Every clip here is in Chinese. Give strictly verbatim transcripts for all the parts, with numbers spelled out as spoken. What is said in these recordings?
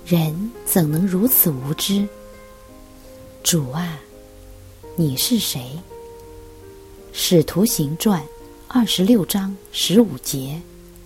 人怎能如此无知？主啊，你是谁？使徒行传二十六章十五节。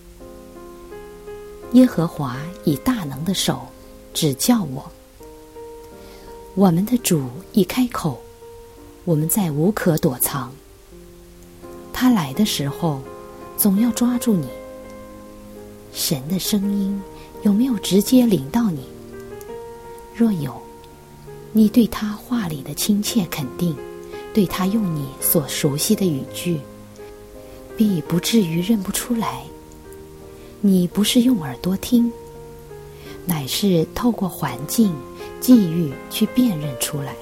耶和华以大能的手指教我。我们的主一开口，我们再无可躲藏。他来的时候，总要抓住你。神的声音有没有直接领到你？若有，你对他话里的亲切肯定，对他用你所熟悉的语句，必不至于认不出来。你不是用耳朵听，乃是透过环境、际遇去辨认出来。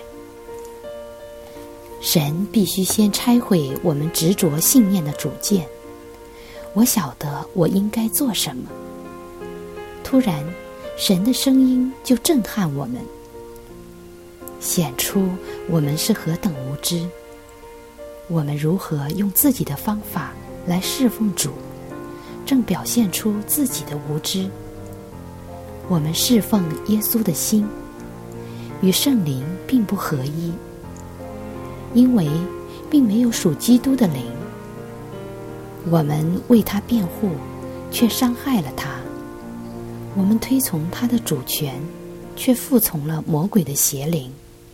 神必须先拆毁我们执着信念的主见。我晓得我应该做什么。突然，神的声音就震撼我们，显出我们是何等无知。我们如何用自己的方法来侍奉主，正表现出自己的无知。我们侍奉耶稣的心与圣灵并不合一，因为并没有属基督的灵。我们为他辩护，却伤害了他。我们推从他的主权，却服从了魔鬼的邪灵。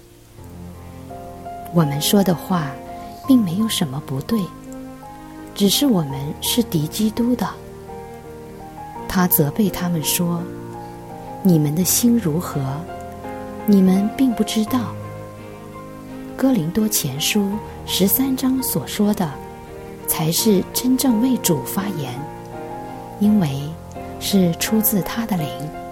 我们说的话并没有什么不对，只是我们是敌基督的。他责备他们说，你们的心如何？你们并不知道。哥林多前书十三章所说的，才是真正为主发言，因为是出自他的灵。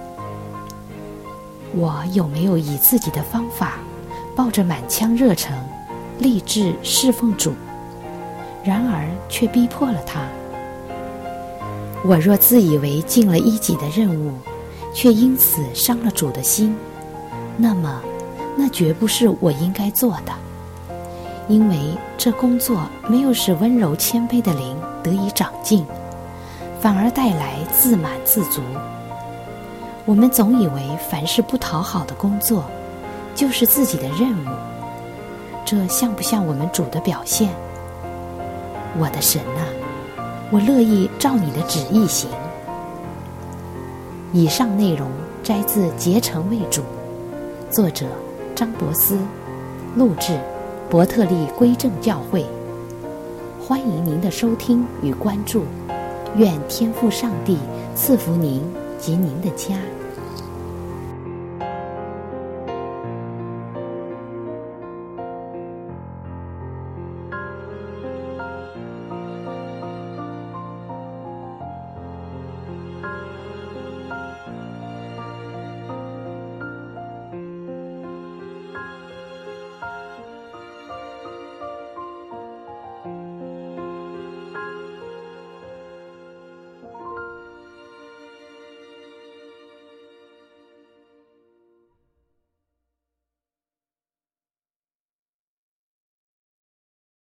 我有没有以自己的方法，抱着满腔热诚，立志侍奉主，然而却逼迫了他？我若自以为尽了一己的任务，却因此伤了主的心，那么那绝不是我应该做的，因为这工作没有使温柔谦卑的灵得以长进，反而带来自满自足。我们总以为凡是不讨好的工作，就是自己的任务，这像不像我们主的表现？我的神啊，我乐意照你的旨意行。以上内容摘自《竭诚为主》，作者张伯斯，录制伯特利归正教会。欢迎您的收听与关注，愿天父上帝赐福您及您的家。